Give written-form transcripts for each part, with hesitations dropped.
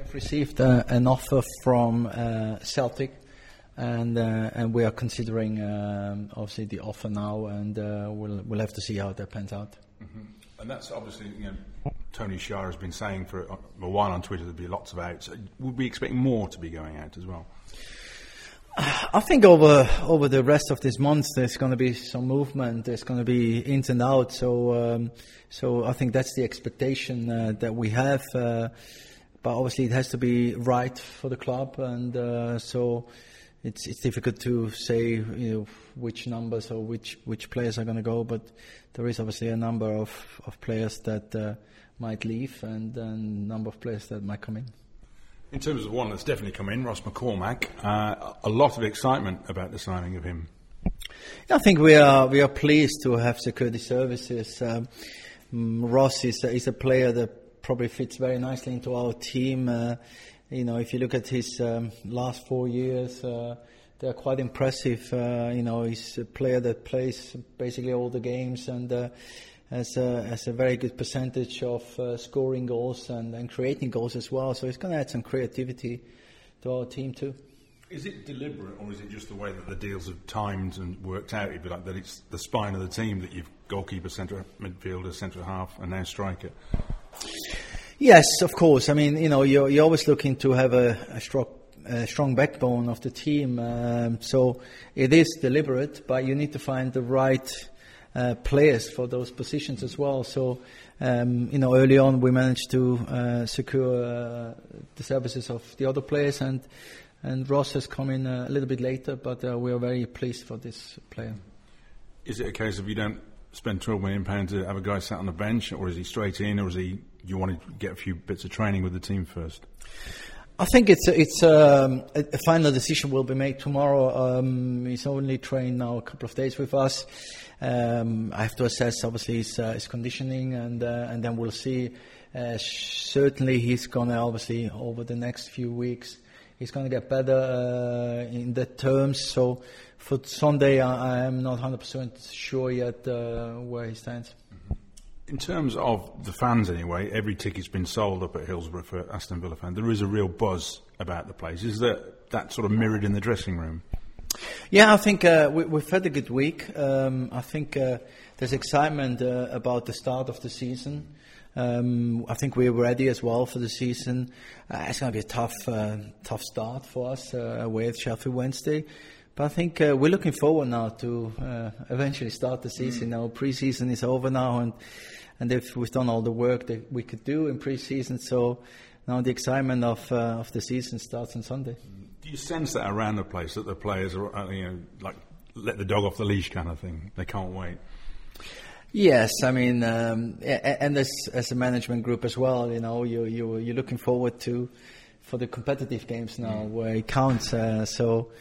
have received an offer from Celtic, and we are considering obviously the offer now, and we'll have to see how that pans out. Mm-hmm. And that's obviously, Tony Shire has been saying for a while on Twitter there'll be lots of outs. Would we expect more to be going out as well? I think over the rest of this month there's going to be some movement. There's going to be ins and outs. So I think that's the expectation that we have. But obviously it has to be right for the club, and so it's difficult to say which numbers or which players are going to go. But there is obviously a number of players that might leave, and a number of players that might come in. In terms of one that's definitely come in, Ross McCormack, a lot of excitement about the signing of him. I think we are pleased to have secured the services. Ross is a player that probably fits very nicely into our team. If you look at his last 4 years, they're quite impressive. He's a player that plays basically all the games and has a very good percentage of scoring goals and creating goals as well. So he's going to add some creativity to our team too. Is it deliberate, or is it just the way that the deals have timed and worked out? It'd be like that it's the spine of the team that you've goalkeeper, centre midfielder, centre half, and now striker. Yes, of course. I mean, you're always looking to have a strong backbone of the team. So it is deliberate, but you need to find the right players for those positions as well. So, early on we managed to secure the services of the other players, and Ross has come in a little bit later, but we are very pleased for this player. Is it a case of you don't spend £12 million to have a guy sat on the bench, or is he straight in, or you want to get a few bits of training with the team first? I think it's a final decision will be made tomorrow. He's only trained now a couple of days with us. I have to assess obviously his conditioning, and then we'll see. Certainly he's gonna obviously over the next few weeks he's gonna get better in that terms. So for Sunday I am not 100% sure yet where he stands. In terms of the fans anyway, every ticket's been sold up at Hillsborough for Aston Villa fans. There is a real buzz about the place. Is that sort of mirrored in the dressing room? Yeah, I think we've had a good week. I think there's excitement about the start of the season. I think we're ready as well for the season. It's going to be a tough start for us away at Sheffield Wednesday. But I think we're looking forward now to eventually start the season. Now pre-season is over now, and we've done all the work that we could do in pre-season. So now the excitement of the season starts on Sunday. Do you sense that around the place, that the players are, like let the dog off the leash kind of thing? They can't wait. Yes, I mean, and as a management group as well, you're looking forward for the competitive games now where it counts. So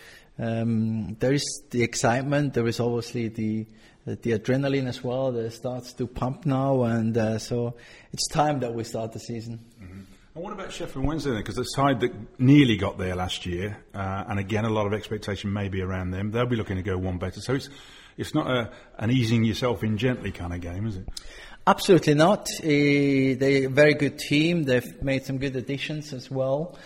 there is the excitement. There is obviously the adrenaline as well that starts to pump now, and so it's time that we start the season. Mm-hmm. And what about Sheffield Wednesday then? Because the side that nearly got there last year, and again a lot of expectation maybe around them, they'll be looking to go one better. So it's not an easing yourself in gently kind of game, is it? Absolutely not. They're a very good team. They've made some good additions as well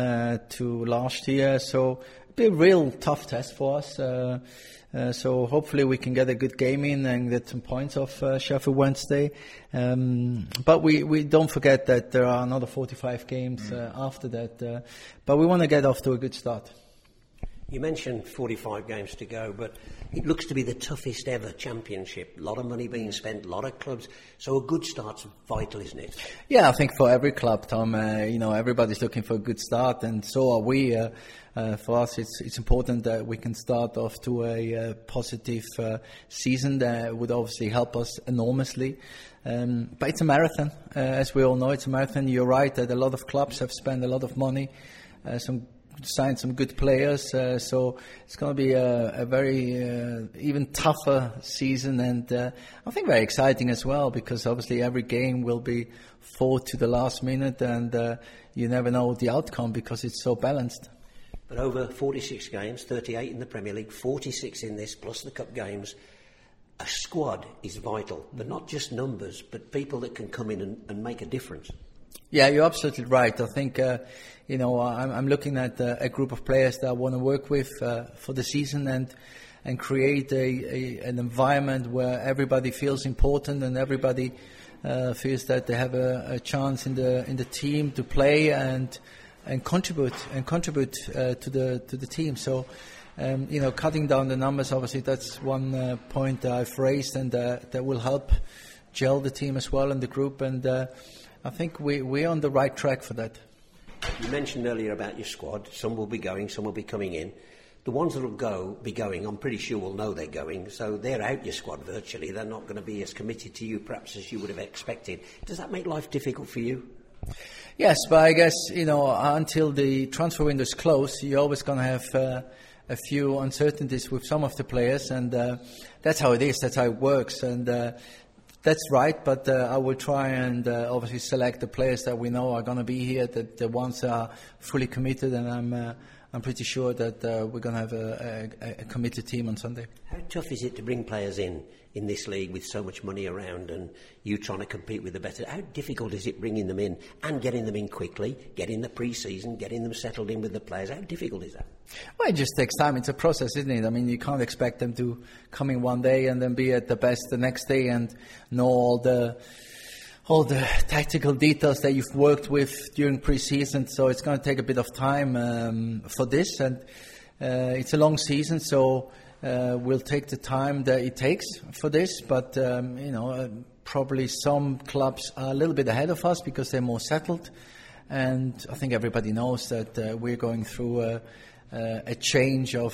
to last year. So it'll be a real tough test for us. So hopefully we can get a good game in and get some points off Sheffield Wednesday. But we don't forget that there are another 45 games after that. But we want to get off to a good start. You mentioned 45 games to go, but it looks to be the toughest ever championship. A lot of money being spent, a lot of clubs. So a good start's vital, isn't it? Yeah, I think for every club, Tom, everybody's looking for a good start, and so are we. For us, it's important that we can start off to a positive season. That would obviously help us enormously. But it's a marathon. As we all know, it's a marathon. You're right that a lot of clubs have spent a lot of money, signed some good players, so it's going to be a very even tougher season, and I think very exciting as well, because obviously every game will be fought to the last minute, and you never know the outcome because it's so balanced. But over 46 games, 38 in the Premier League, 46 in this, plus the cup games, a squad is vital, but not just numbers, but people that can come in and make a difference. Yeah, you're absolutely right. I think, I'm looking at a group of players that I want to work with for the season and create an environment where everybody feels important and everybody feels that they have a chance in the team to play and contribute to the team. So, cutting down the numbers, obviously, that's one point that I've raised, and that will help gel the team as well and the group. And I think we're on the right track for that. You mentioned earlier about your squad. Some will be going, some will be coming in. The ones that will be going, I'm pretty sure will know they're going, so they're out your squad virtually. They're not going to be as committed to you perhaps as you would have expected. Does that make life difficult for you? Yes, but I guess, until the transfer window is closed, you're always going to have a few uncertainties with some of the players, and that's how it is, that's how it works. And that's right, but I will try and obviously select the players that we know are going to be here, that the ones that are fully committed, and I'm pretty sure that we're going to have a committed team on Sunday. How tough is it to bring players in this league with so much money around and you trying to compete with the better? How difficult is it bringing them in and getting them in quickly, getting the pre-season, getting them settled in with the players? How difficult is that? Well, it just takes time. It's a process, isn't it? I mean, you can't expect them to come in one day and then be at the best the next day and know all the tactical details that you've worked with during pre-season. So it's going to take a bit of time for this, and it's a long season, so we'll take the time that it takes for this. But probably some clubs are a little bit ahead of us because they're more settled, and I think everybody knows that we're going through a change of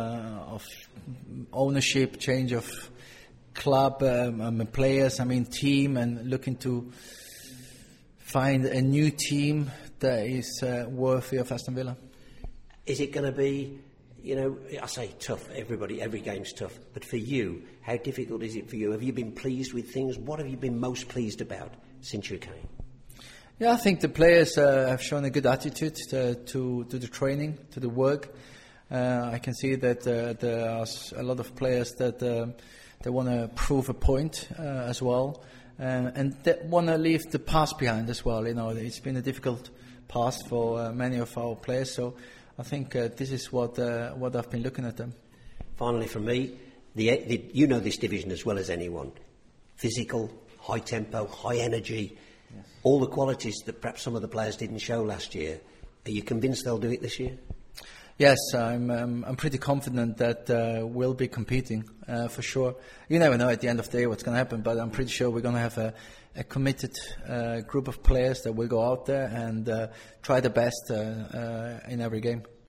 ownership, change of club, players, team, and looking to find a new team that is worthy of Aston Villa. Is it going to be, I say tough, every game's tough, but for you, how difficult is it for you? Have you been pleased with things? What have you been most pleased about since you came? Yeah, I think the players have shown a good attitude to the training, to the work. I can see that there are a lot of players that they want to prove a point as well, and they want to leave the past behind as well. It's been a difficult past for many of our players, so I think this is what I've been looking at them. Finally, from me, you know this division as well as anyone. Physical, high tempo, high energy, yes. All the qualities that perhaps some of the players didn't show last year. Are you convinced they'll do it this year? Yes, I'm pretty confident that we'll be competing for sure. You never know at the end of the day what's going to happen, but I'm pretty sure we're going to have a committed group of players that will go out there and try the best in every game.